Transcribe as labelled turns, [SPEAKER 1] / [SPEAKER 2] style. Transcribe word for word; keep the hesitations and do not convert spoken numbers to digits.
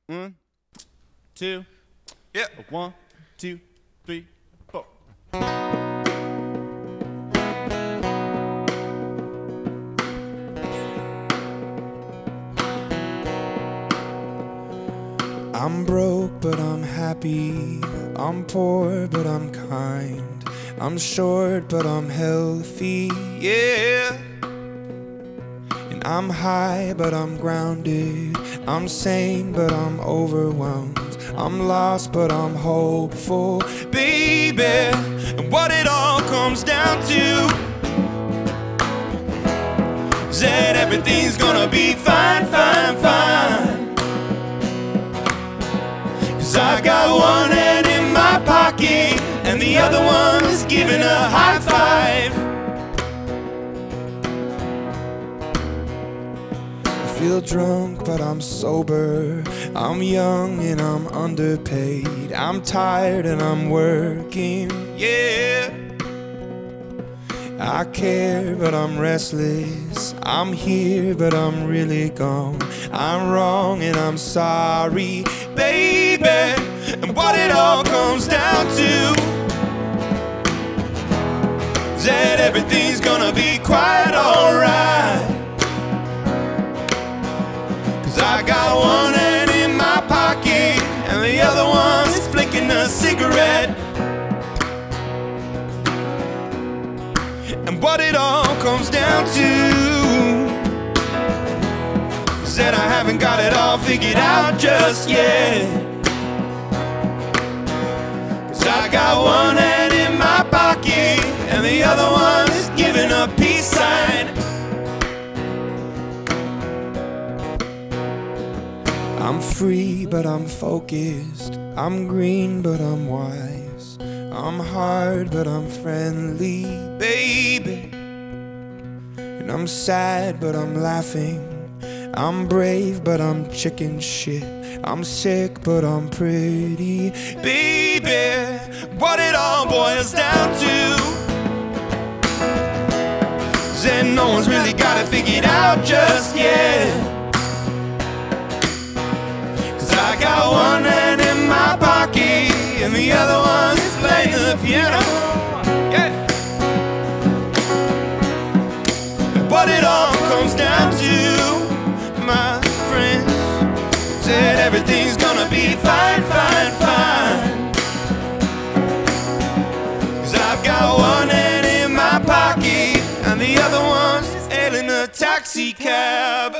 [SPEAKER 1] One, two,
[SPEAKER 2] Yeah.
[SPEAKER 1] one, two, three, four.
[SPEAKER 3] I'm broke, but I'm happy. I'm poor, but I'm kind. I'm short, but I'm healthy, yeah. And I'm high, but I'm grounded. I'm sane, but I'm overwhelmed. I'm lost, but I'm hopeful, baby. And what it all comes down to is that everything's gonna be fine, fine, fine. Cause I got one hand in my pocket and the other one's giving a high five. I feel drunk but I'm sober. I'm young and I'm underpaid. I'm tired and I'm working, yeah. I care but I'm restless. I'm here but I'm really gone. I'm wrong and I'm sorry, baby. And what it all comes down to is that everything's gonna be quite alright. Cause I got one hand in my pocket and the other one's flicking a cigarette. And what it all comes down to is that I haven't got it all figured out just yet. Cause I got one hand in my pocket and the other one's giving a peace sign. I'm free but I'm focused. I'm green but I'm wise. I'm hard but I'm friendly, baby. And I'm sad but I'm laughing. I'm brave but I'm chicken shit. I'm sick but I'm pretty, baby. What it all boils down to is that no one's really got it figured out just yet. Cause I got one hand in my pocket and the other one's playing the piano, yeah. And what it all comes down to, my friends, is that everything's gonna be fine, fine, fine. Cause I've got one hand in my pocket and the other one's hailing a taxi cab.